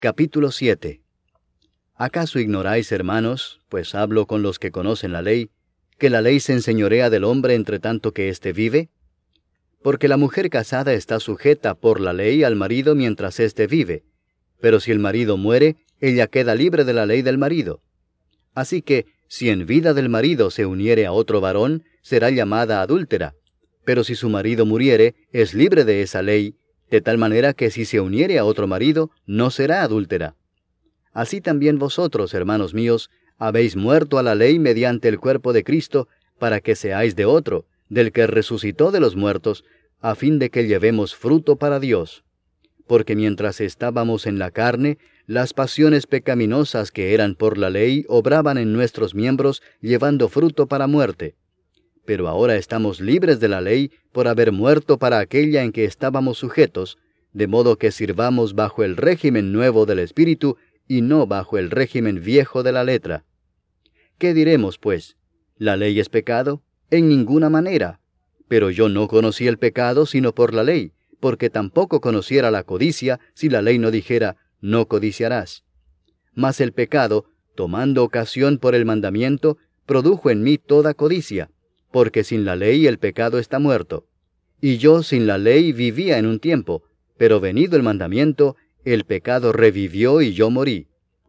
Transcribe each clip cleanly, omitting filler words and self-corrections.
Capítulo 7. ¿Acaso ignoráis, hermanos, pues hablo con los que conocen la ley, que la ley se enseñorea del hombre entre tanto que éste vive? Porque la mujer casada está sujeta por la ley al marido mientras éste vive, pero si el marido muere, ella queda libre de la ley del marido. Así que, si en vida del marido se uniere a otro varón, será llamada adúltera, pero si su marido muriere, es libre de esa ley, de tal manera que si se uniere a otro marido, no será adúltera. Así también vosotros, hermanos míos, habéis muerto a la ley mediante el cuerpo de Cristo, para que seáis de otro, del que resucitó de los muertos, a fin de que llevemos fruto para Dios. Porque mientras estábamos en la carne, las pasiones pecaminosas que eran por la ley obraban en nuestros miembros, llevando fruto para muerte. Pero ahora estamos libres de la ley por haber muerto para aquella en que estábamos sujetos, de modo que sirvamos bajo el régimen nuevo del Espíritu y no bajo el régimen viejo de la letra. ¿Qué diremos, pues? ¿La ley es pecado? En ninguna manera. Pero yo no conocí el pecado sino por la ley, porque tampoco conociera la codicia si la ley no dijera, no codiciarás. Mas el pecado, tomando ocasión por el mandamiento, produjo en mí toda codicia, porque sin la ley el pecado está muerto. Y yo sin la ley vivía en un tiempo, pero venido el mandamiento, el pecado revivió y yo morí.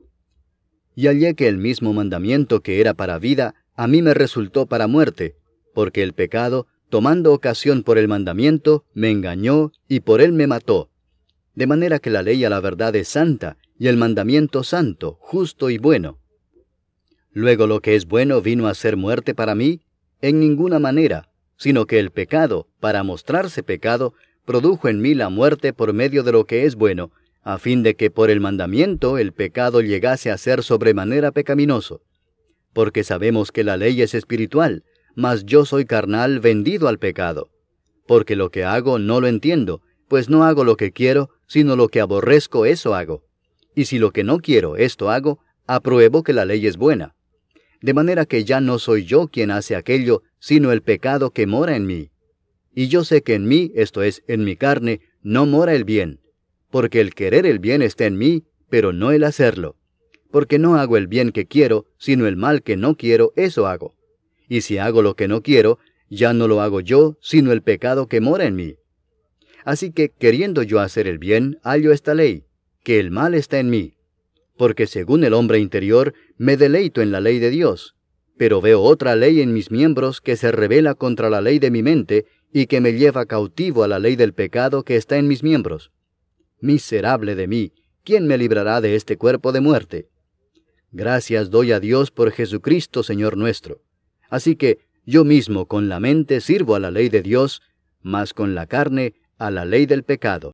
Y hallé que el mismo mandamiento que era para vida, a mí me resultó para muerte, porque el pecado, tomando ocasión por el mandamiento, me engañó y por él me mató. De manera que la ley a la verdad es santa, y el mandamiento santo, justo y bueno. Luego lo que es bueno vino a ser muerte para mí, en ninguna manera, sino que el pecado, para mostrarse pecado, produjo en mí la muerte por medio de lo que es bueno, a fin de que por el mandamiento el pecado llegase a ser sobremanera pecaminoso. Porque sabemos que la ley es espiritual, mas yo soy carnal vendido al pecado. Porque lo que hago no lo entiendo, pues no hago lo que quiero, sino lo que aborrezco eso hago. Y si lo que no quiero esto hago, apruebo que la ley es buena. De manera que ya no soy yo quien hace aquello, sino el pecado que mora en mí. Y yo sé que en mí, esto es, en mi carne, no mora el bien. Porque el querer el bien está en mí, pero no el hacerlo. Porque no hago el bien que quiero, sino el mal que no quiero, eso hago. Y si hago lo que no quiero, ya no lo hago yo, sino el pecado que mora en mí. Así que, queriendo yo hacer el bien, hallo esta ley, que el mal está en mí. Porque según el hombre interior, me deleito en la ley de Dios, pero veo otra ley en mis miembros que se rebela contra la ley de mi mente y que me lleva cautivo a la ley del pecado que está en mis miembros. Miserable de mí, ¿quién me librará de este cuerpo de muerte? Gracias doy a Dios por Jesucristo, Señor nuestro. Así que yo mismo con la mente sirvo a la ley de Dios, mas con la carne a la ley del pecado.